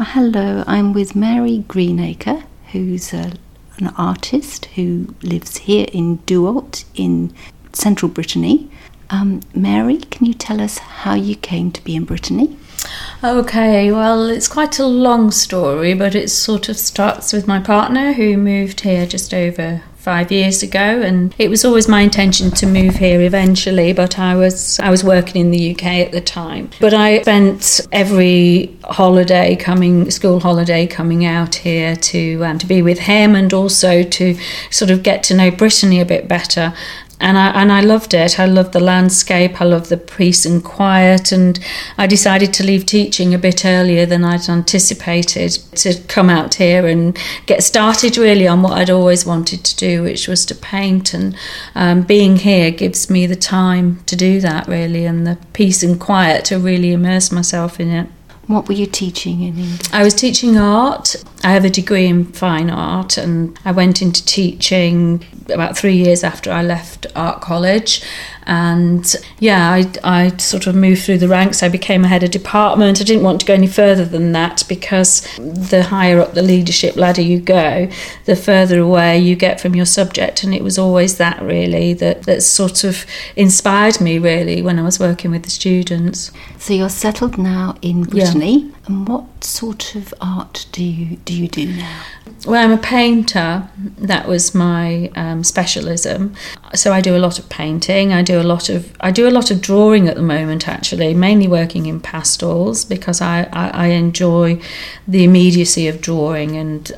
Hello, I'm with Mary Greenacre, who's an artist who lives here in Dualt in central Brittany. Mary, can you tell us how you came to be in Brittany? Okay, well, it's quite a long story, but it sort of starts with my partner who moved here just over 5 years ago, and it was always my intention to move here eventually, but I was working in the UK at the time. But I spent every school holiday coming out here to be with him, and also to sort of get to know Brittany a bit better. And I loved it. I loved the landscape. I loved the peace and quiet. And I decided to leave teaching a bit earlier than I'd anticipated to come out here and get started really on what I'd always wanted to do, which was to paint. And being here gives me the time to do that really, and the peace and quiet to really immerse myself in it. What were you teaching in England? I was teaching art. I have a degree in fine art, and I went into teaching about 3 years after I left art college. And I sort of moved through the ranks. I became a head of department. I didn't want to go any further than that, because the higher up the leadership ladder you go, the further away you get from your subject. And it was always that really that sort of inspired me really when I was working with the students. So you're settled now in Brittany, and what sort of art do you do now? Well, I'm a painter. That was my specialism. So I do a lot of painting. I do a lot of drawing at the moment, actually, mainly working in pastels, because I enjoy the immediacy of drawing, and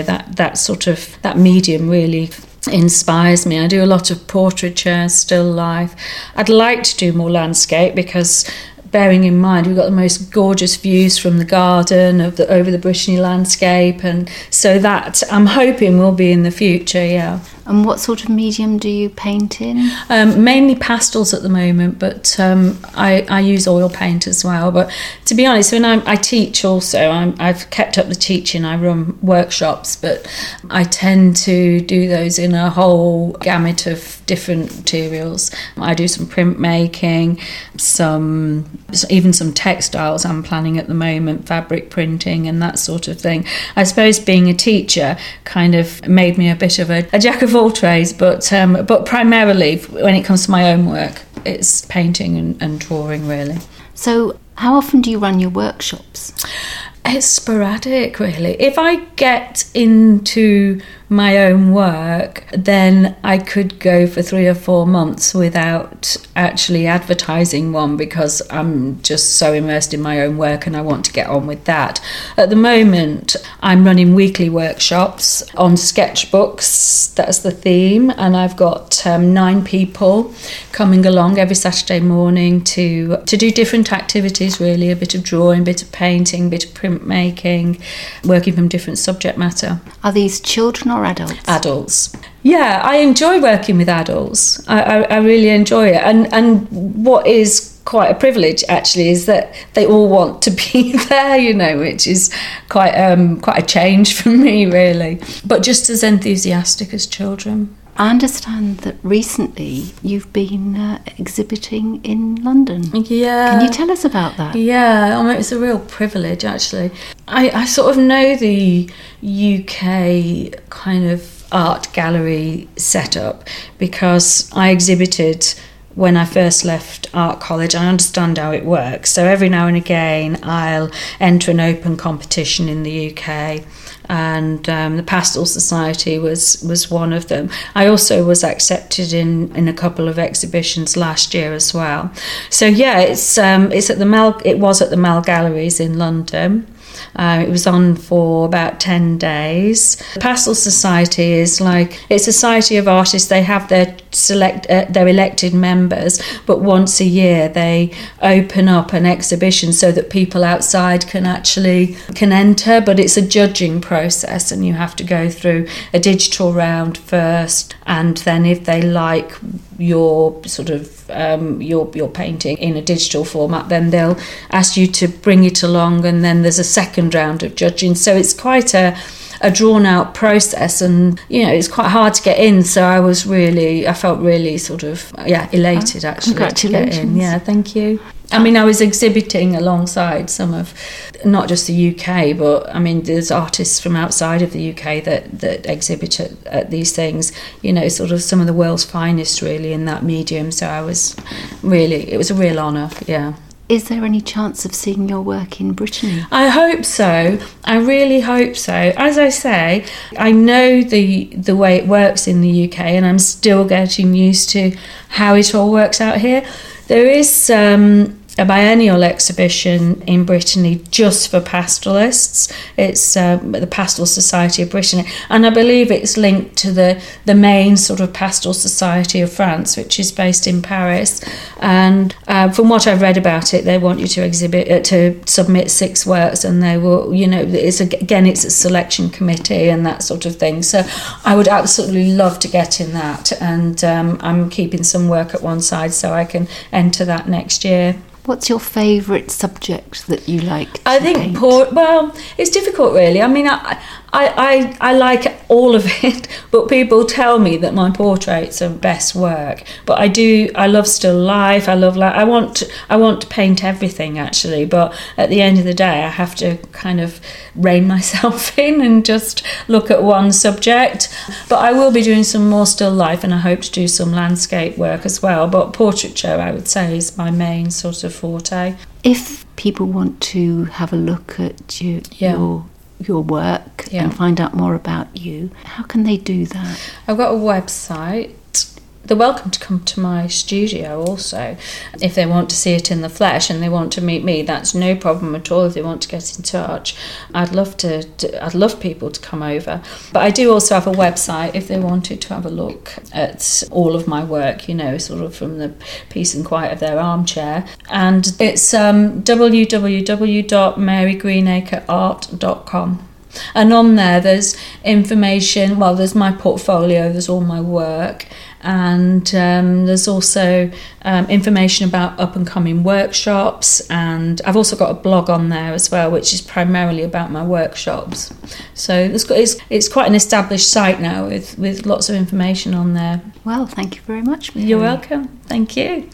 that medium really inspires me. I do a lot of portraiture, still life. I'd like to do more landscape, because bearing in mind we've got the most gorgeous views from the garden over the Brittany landscape, and so that I'm hoping will be in the future. And what sort of medium do you paint in? Mainly pastels at the moment, but I use oil paint as well. But to be honest, when I teach also, I've kept up the teaching. I run workshops, but I tend to do those in a whole gamut of different materials. I do some printmaking, even some textiles I'm planning at the moment, fabric printing and that sort of thing. I suppose being a teacher kind of made me a bit of a jack of all trades, but primarily when it comes to my own work, it's painting and drawing really. So how often do you run your workshops? It's sporadic really. If I get into my own work, then I could go for 3 or 4 months without actually advertising one, because I'm just so immersed in my own work and I want to get on with that. At the moment, I'm running weekly workshops on sketchbooks. That's the theme, and I've got 9 people coming along every Saturday morning to do different activities really, a bit of drawing, a bit of painting, a bit of printmaking, working from different subject matter. Are these children or adults? Adults. Yeah, I enjoy working with adults. I really enjoy it. And what is quite a privilege actually is that they all want to be there, which is quite a change for me really. But just as enthusiastic as children. I understand that recently you've been exhibiting in London. Yeah. Can you tell us about that? Yeah, it's a real privilege actually. I sort of know the UK kind of art gallery setup because I exhibited when I first left art college. I understand how it works. So every now and again I'll enter an open competition in the UK, and the Pastel Society was one of them. I also was accepted in a couple of exhibitions last year as well. So yeah, it was at the Mall Galleries in London. It was on for about 10 days. The Pastel Society is like a society of artists. They have their elected members, but once a year they open up an exhibition so that people outside can enter, but it's a judging process and you have to go through a digital round first, and then if they like your sort of your painting in a digital format, then they'll ask you to bring it along, and then there's a second round of judging. So it's quite a drawn out process, and it's quite hard to get in. So I felt really sort of elated actually. Congratulations. To get in. Yeah, thank you. I mean, I was exhibiting alongside some of, not just the UK, but I mean, there's artists from outside of the UK that exhibit at these things, you know, sort of some of the world's finest really in that medium. So it was a real honour, yeah. Is there any chance of seeing your work in Brittany? I hope so. I really hope so. As I say, I know the way it works in the UK, and I'm still getting used to how it all works out here. There is a biennial exhibition in Brittany just for pastoralists. It's the Pastoral Society of Brittany, and I believe it's linked to the main sort of Pastoral Society of France, which is based in Paris. And from what I've read about it, they want you to submit 6 works, and they will, you know, it's a selection committee and that sort of thing. So I would absolutely love to get in that, and I'm keeping some work at one side so I can enter that next year. What's your favourite subject that you like to I think paint? Well, it's difficult really. I mean, I like all of it, but people tell me that my portraits are best work. But I love still life. I want to paint everything actually. But at the end of the day, I have to kind of rein myself in and just look at one subject. But I will be doing some more still life, and I hope to do some landscape work as well. But portraiture, I would say, is my main sort of forte. If people want to have a look at your work and find out more about you, how can they do that? I've got a website. They're welcome to come to my studio also. If they want to see it in the flesh and they want to meet me, that's no problem at all. If they want to get in touch, I'd love people to come over. But I do also have a website if they wanted to have a look at all of my work, you know, sort of from the peace and quiet of their armchair. And it's www.marygreenacreart.com. And on there, there's information. Well, there's my portfolio, there's all my work, and there's also information about up-and-coming workshops. And I've also got a blog on there as well, which is primarily about my workshops. So it's quite an established site now with lots of information on there. Well, thank you very much, Mary. You're welcome. Thank you.